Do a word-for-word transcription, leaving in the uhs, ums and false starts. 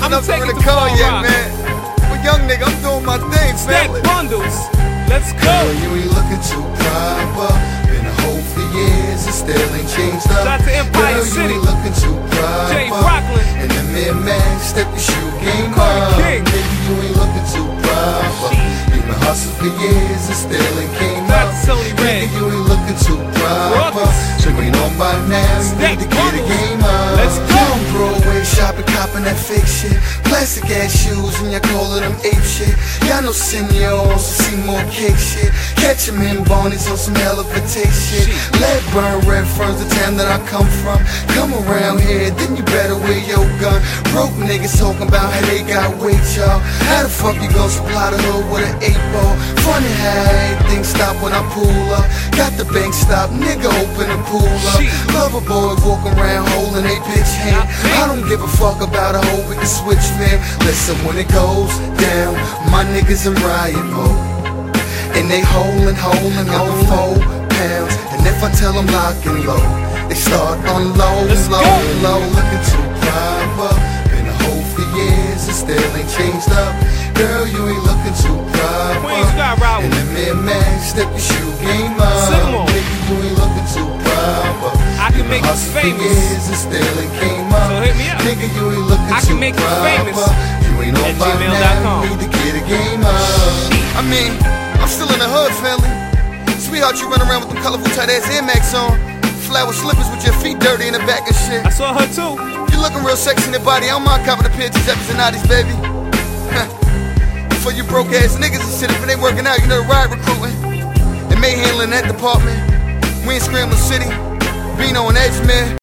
wasn't I'm up there in taking the to car Far yet, Rock. man. But young nigga, I'm doing my thing, Stack family. bundles. Let's go. Girl, you ain't looking too proper. Been a hoe for years and still ain't changed up. Shout out to Empire Girl, City. you ain't looking too proper. Jay Rockland. In the mid-max, step your shoe game Corey up. King. Baby, you ain't looking too proper. You been hustling for years and still ain't came Shout out up. to Tony Red. Nigga, you ain't looking too proper. Ruckus. So you ain't on by now, you Stack need to get a bundles. game up. Let's go. You on Broadway shopping, copping that fake shit. Plastic ass shoes and y'all calling them ape shit. Y'all know senors, so see more cake shit. Catch 'em in Bonnie's on some elevated shit. Let burn red ferns, the town that I come from. Come around here, then you better wear your gun. Broke niggas talking about how they got weight, y'all. How the fuck you gon' supply the hood with an eight ball? Funny how everything stop when I pull up. Got the bank stop, nigga open the pool up. Love a boy walking around holding a bitch hand. I don't give a fuck about a hoe, we can switch, man. Listen, when it goes down, my niggas in riot mode. And they holdin', holdin', holdin' four pounds. And if I tell them lock and low, they start unload, Let's low, go. low. Looking too proper. Been a hoe for years and still ain't changed up. Girl, you ain't looking too proper. Queens, you gotta ride In with the mid-max, step your shoe game up. Sycamore. Baby, you ain't looking too proper. I can You been make you hustling for famous. years and still ain't came up. So hit me up. Nigga, you ain't looking I too can make you proper. famous You ain't on at by gmail dot now, com. you need to get a game up. I mean, I'm still in the hood, family. Sweetheart, you run around with them colorful tight ass Air Max on. Flower slippers with your feet dirty in the back and shit. I saw her too. You looking real sexy in the body. I don't mind copping a pair of Giuseppe's and Nadi's, baby. For you broke ass niggas and shit, if it ain't working out, you know the ride recruiting. And May handling that department. We in Scramble City. Bino and Edgemere.